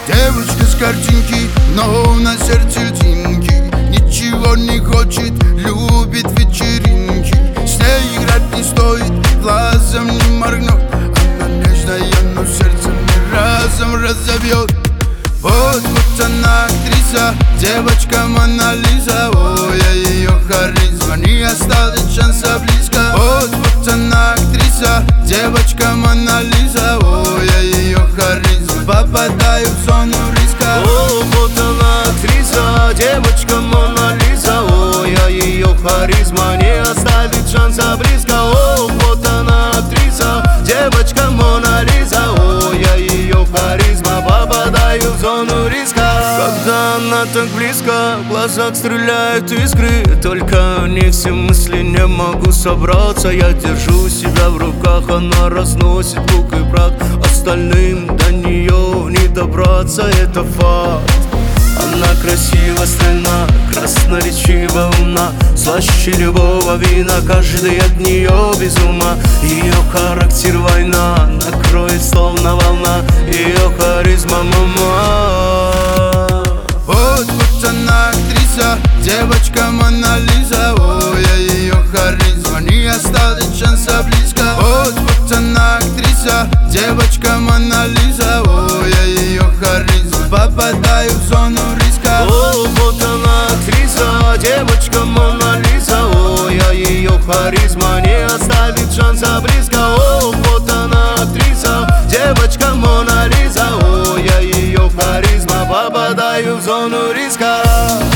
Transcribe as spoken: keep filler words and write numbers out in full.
Девочка с картинки, но на сердце льдинки. Ничего не хочет, любит вечеринки. С ней играть не стоит, глазом не моргнет. Она нежная, но сердце не разом разобьет. Вот, вот она актриса, девочка Мона Лиза. Ой, я ее харизма, не осталось шанса близко. Вот, вот она актриса, девочка Мона Лиза. Ой, я ее харизма, попадаю в зону риска. О, вот она актриса, девочка Мона Лиза. Ой, я ее харизма, не оставит шанса близко. О, вот она актриса, девочка Мона Лиза. Ой, я ее харизма, попадаю в зону риска. Когда она так близко, в глазах стреляют искры. Только не все мысли, не могу собраться. Я держу себя в руках, она разносит пух и прах. Остальным до нее не добраться, это факт. Она красива, стройна, красноречива, умна. Слаще любого вина, каждый от нее без ума. Ее характер война, накроет словно волна. Ее харизма мама. Вот, вот она актриса, девочка Мона Лиза. Ой, я ее харизма, не осталось шанса близко. Вот, вот она актриса, девочка Мона Лиза. Ой, я ее харизма, попадаю в зону риска. О, вот она актриса, девочка Мона Лиза. Ой, я ее харизма, не оставит шанса близко. О, вот она актриса, девочка Мона Лиза. Ой, я ее харизма, попадаю в зону риска.